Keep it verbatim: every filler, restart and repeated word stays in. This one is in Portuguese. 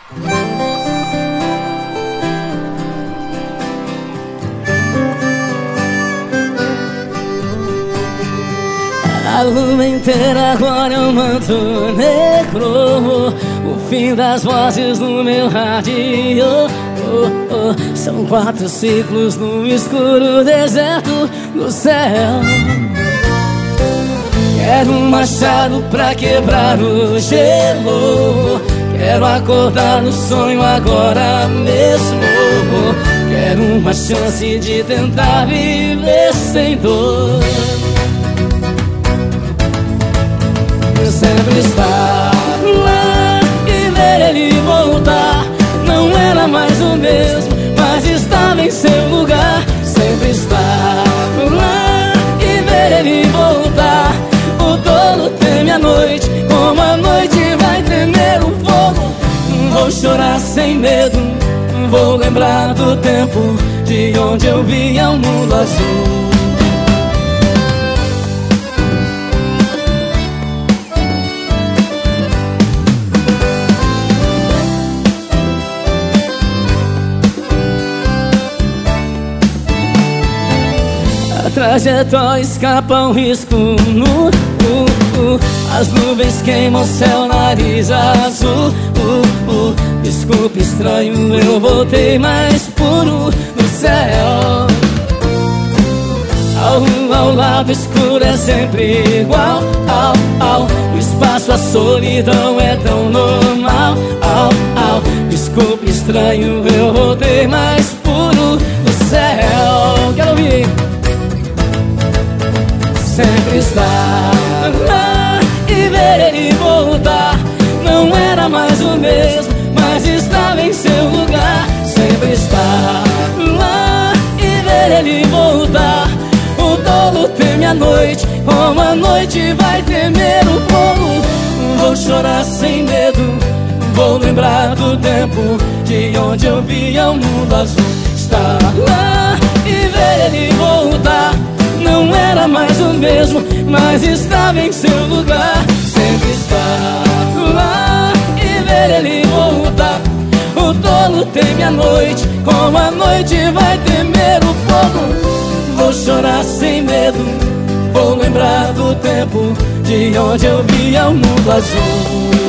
A lua inteira agora é um manto negro, o fim das vozes no meu rádio. Oh, oh. São quatro ciclos no escuro deserto do céu. Quero um machado pra quebrar o gelo. Quero acordar no sonho agora mesmo. Quero uma chance de tentar viver sem dor. Sempre estar lá e ver ele voltar. Não era mais o mesmo, mas estava em seu lugar. Sempre estar lá e ver ele voltar. O tolo teme a noite, como a noite vai tremer o fogo. Vou chorar sem medo, vou lembrar do tempo de onde eu via o mundo azul. Trajetória escapa um risco no uh, uh. As nuvens queimam céu, nariz azul uh, uh. Desculpe, estranho, eu voltei mais puro no céu. Ao, ao lado escuro é sempre igual ao, ao. O espaço, a solidão é tão normal ao, ao. Desculpe, estranho, eu voltei mais puro no céu. Quero ouvir. Sempre estar lá e ver ele voltar. Não era mais o mesmo, mas estava em seu lugar. Sempre estar lá e ver ele voltar. O tolo teme a noite, como a noite vai temer o fogo. Vou chorar sem medo, vou lembrar do tempo de onde eu via o mundo azul. Estar lá e ver ele voltar. Não era mais o mesmo, mas estava em seu lugar. Sempre estar lá e ver ele voltar. O tolo teme a noite, como a noite vai temer o fogo. Vou chorar sem medo, vou lembrar do tempo de onde eu via o mundo azul.